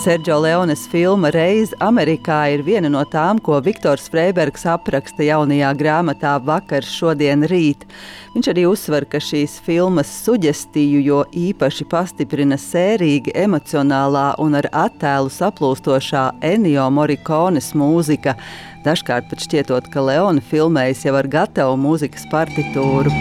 Sergio Leones filma Reize Amerikā ir viena no tām, ko Viktors Freibergs apraksta jaunajā grāmatā Vakars, šodien, rīt. Viņš arī uzsver, ka šīs filmas suģestiju jo īpaši pastiprina sērīgi emocionālā un ar attēlu saplūstošā Ennio Morricones mūzika. Dažkārt pat šķietot, ka Leone filmējas jau ar gatavu mūzikas partitūru.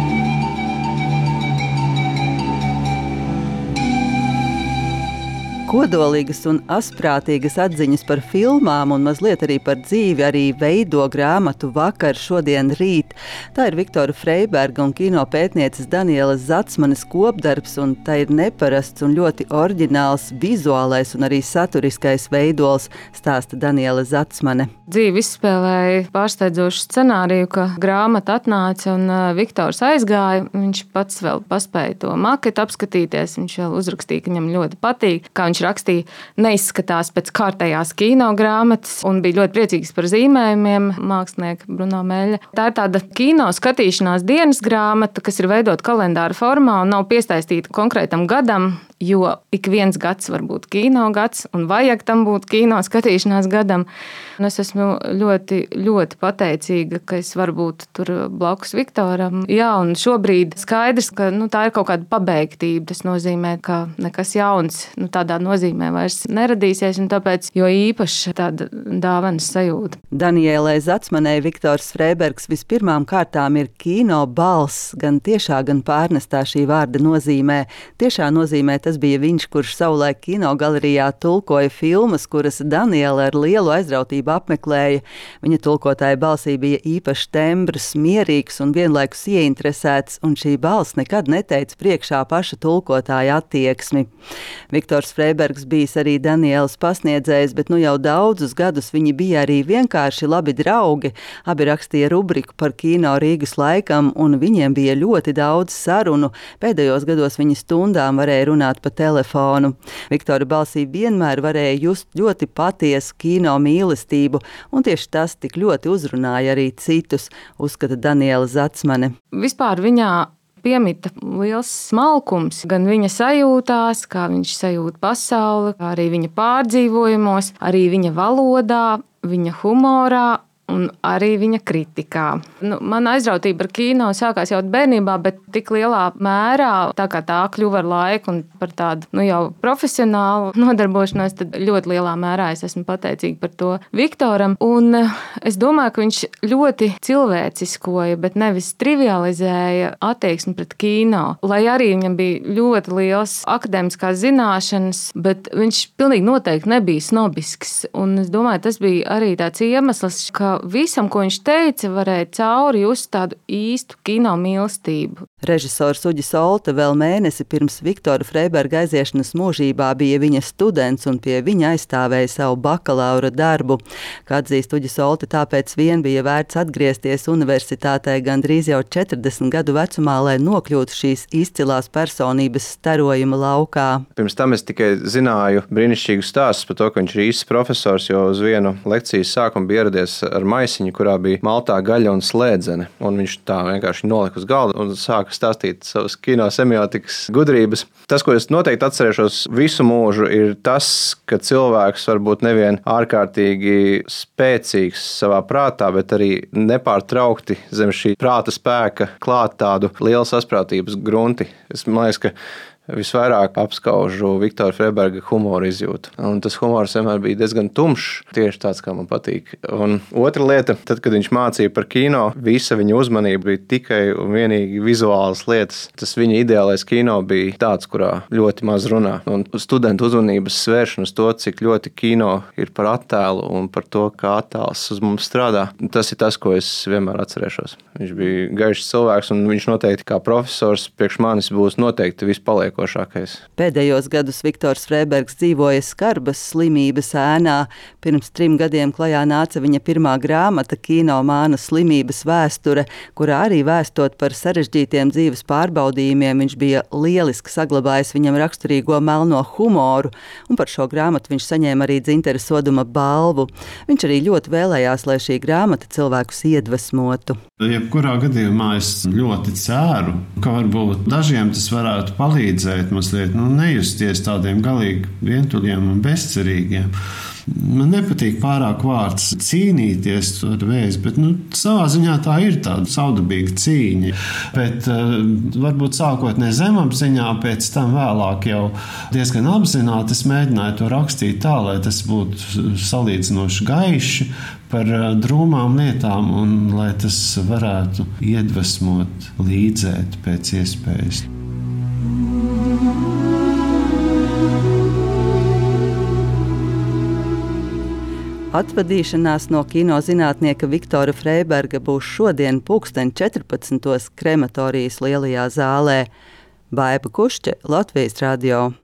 Kodolīgas un asprātīgas atziņas par filmām un mazliet arī par dzīvi arī veido grāmatu Vakar, šodien, rīt. Tā ir Viktora Freiberga un kino pētnieces Danielas Zatsmanes kopdarbs, un tā ir neparasts un ļoti oriģināls vizuālais un arī saturiskais veidols, stāsta Daniela Zatsmane. Dzīve izspēlēja pārsteidzošu scenāriju, ka grāmata atnāca un Viktors aizgāja. Viņš pats vēl paspēja to maketu apskatīties, viņš vēl uzrakstīja, ka viņam ļoti patīk, kā viņš rakstīja, neizskatās pēc kārtējās kino grāmatas un bija ļoti priecīgs par zīmējumiem mākslinieka Bruno Meļa. Tā ir tāda kino skatīšanās dienas grāmata, kas ir veidota kalendāra formā un nav piesaistīta konkrētam gadam, jo ik viens gads var būt kino gads un vajag tam būt kino skatīšanās gadam. Un es esmu ļoti, ļoti pateicīga, ka es varu būt tur blakus Viktoram. Jā, un šobrīd skaidrs, ka tā ir kaut kāda pabeigtība. Tas nozīmē, ka nekas jauns tādā nozīmē vairs neradīsies, un tāpēc jo īpaši tāda dāvanas sajūta. Danielai Zatsmanei Viktors Freibergs vispirmām kārtām ir kino balss, gan tiešā, gan pārnestā šī vārda nozīmē. Tiešā nozīmē tas bija viņš, kurš savulaik kino galerijā tulkoja filmas, kuras Daniela ar lielu aizrautību apmeklēja. Viņa tulkotāja balsī bija īpašs tembrs, mierīgs un vienlaikus ieinteresēts, un šī balss nekad neteica priekšā paša tulkotāja attieksmi. Viktors Freibergs bijis arī Danielas pasniedzējs, bet jau daudzus gadus viņi bija arī vienkārši labi draugi. Abi rakstīja rubriku par kino Rīgas laikam, un viņiem bija ļoti daudz sarunu. Pēdējos gados viņi stundām varēja runāt pa telefonu. Viktora balsī vienmēr varēja just ļoti patiesu kino mīlestību, un tieši tas tik ļoti uzrunāja arī citus, uzskata Daniela Zatsmane. Vispār viņā piemita liels smalkums, gan viņa sajūtās, kā viņš sajūt pasauli, kā arī viņa pārdzīvojumos, arī viņa valodā, viņa humorā un arī viņa kritikā. Mana aizrautība ar kino sākās jau bērnībā, bet tik lielā mērā, tā kā tā kļuva ar laiku un par tādu jau profesionālu nodarbošanos, tad ļoti lielā mērā es esmu pateicīga par to Viktoram. Un es domāju, ka viņš ļoti cilvēciskoja, bet nevis trivializēja attieksmi pret kino. Lai arī viņam bija ļoti liels akadēmiskās zināšanas, bet viņš pilnīgi noteikti nebija snobisks. Un es domāju, tas bija arī tāds iemesls, ka visam, ko viņš teica, varēja cauri just tādu īstu kino mīlestību. Režisors Uģis Olte vēl mēnesi pirms Viktora Freiberga aiziešanas mūžībā bija viņa students un pie viņa aizstāvēja savu bakalaura darbu. Kā atzīst Uģis Olte, tāpēc vien bija vērts atgriezties universitātē gandrīz jau 40 gadu vecumā, lai nokļūtu šīs izcilās personības starojuma laukā. Pirms tam es tikai zināju brīnišķīgu stāstu par to, ka viņš ir īsts profesors, jo uz vienu lekcijas sākumu bija ieradies ar maisiņu, kurā bija maltā gaļa un slēdzene. Un viņš tā vienkārši nolika uz galda un sāka stāstīt savas kino semiotikas gudrības. Tas, ko es noteikti atcerēšos visu mūžu, ir tas, ka cilvēks var būt nevien ārkārtīgi spēcīgs savā prātā, bet arī nepārtraukti zem šī prāta spēka klāt tādu lielu sasprātības grunti. Man liekas, ka visvairāk apskaužu Viktora Freiberga humoru izjūtu. Un tas humors vienmēr bija diezgan tumšs, tieši tāds, kā man patīk. Un otra lieta, tad, kad viņš mācīja par kino, visa viņa uzmanība bija tikai un vienīgi vizuālas lietas. Tas viņa ideālais kino bija tāds, kurā ļoti maz runā. Un studentu uzmanības svēršana uz to, cik ļoti kino ir par attēlu un par to, kā attēls uz mums strādā. Tas ir tas, ko es vienmēr atcerēšos. Viņš bija gaišs cilvēks, un viņš noteikti kā profesors priekš manis būs noteikti vispaliek. Pēdējos gadus Viktors Freibergs dzīvoja skarbas slimības ēnā. Pirms 3 gadiem klajā nāca viņa pirmā grāmata Kino Māna slimības vēsture, kurā arī vēstot par sarežģītiem dzīves pārbaudījumiem viņš bija lieliski saglabājis viņam raksturīgo melno humoru, un par šo grāmatu viņš saņēma arī Dzintara Soduma balvu. Viņš arī ļoti vēlējās, lai šī grāmata cilvēkus iedvesmotu. Jebkurā gadījumā es ļoti ceru, ka varbūt dažiem tas varētu palīdzēt palīdzēt mazliet, nejusties tādiem galīgi vientuļiem un bezcerīgiem. Man nepatīk pārāk vārds cīnīties ar vēzi, bet savā ziņā tā ir tāda saudabīga cīņa. Bet varbūt sākotnēji zemapziņā, pēc tam vēlāk jau diezgan apzināti es mēģināju to rakstīt tā, lai tas būtu salīdzinoši gaiši par drūmām lietām un lai tas varētu iedvesmot, līdzēt pēc iespējas. Atvadīšanās no kinozinātnieka Viktora Freiberga būs šodien 14:00 krematorijas lielajā zālē. Baiba Kušķe, Latvijas radio.